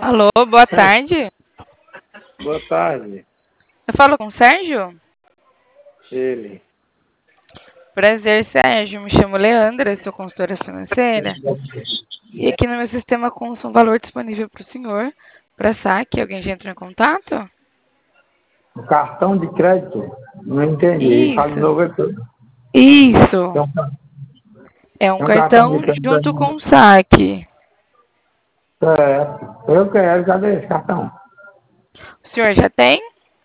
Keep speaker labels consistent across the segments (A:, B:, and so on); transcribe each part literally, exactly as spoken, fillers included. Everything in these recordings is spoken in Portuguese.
A: Alô, boa tarde.
B: Boa tarde.
A: Eu falo com o Sérgio?
B: Ele.
A: Prazer, Sérgio. Me chamo Leandra, sou consultora financeira. E aqui no meu sistema consta um valor disponível para o senhor, para saque. Alguém já entrou em contato?
B: O cartão de crédito? Não entendi. Fala de
A: Isso,
B: novo tudo.
A: isso.
B: Tem um, ca-
A: É um
B: tem um cartão
A: cartão
B: de crédito
A: junto
B: aí.
A: com o saque.
B: Certo. Eu quero. Cadê esse cartão?
A: O senhor já tem?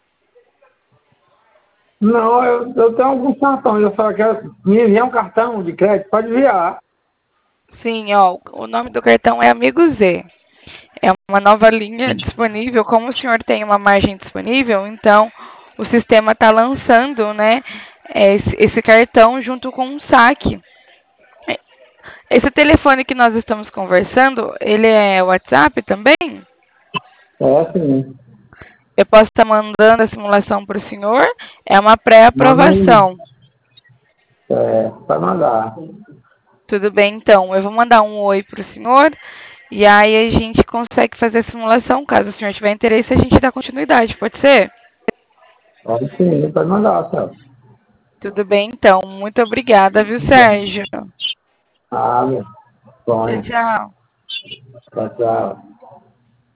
B: Não, eu, eu tenho alguns cartões. Eu só quero me enviar um cartão de crédito. Pode enviar.
A: Sim, ó. O nome do cartão é Amigo Z. É uma nova linha disponível. Como o senhor tem uma margem disponível, então o sistema está lançando, né, esse, esse cartão junto com um saque. Esse telefone que nós estamos conversando, ele é WhatsApp também?
B: É, sim.
A: Eu posso estar mandando a simulação para o senhor? É uma
B: Manda aí.
A: pré-aprovação.
B: É, pode mandar.
A: Tudo bem, então. Eu vou mandar um oi para o senhor e aí a gente consegue fazer a simulação. Caso o senhor tiver interesse, a gente dá continuidade. Pode ser?
B: Pode sim, pode mandar, Celso.
A: Tudo bem, então. Muito obrigada, viu, Sérgio?
B: Ah, meu.
A: Tchau,
B: Sonho.
A: tchau.
B: Tchau, tchau.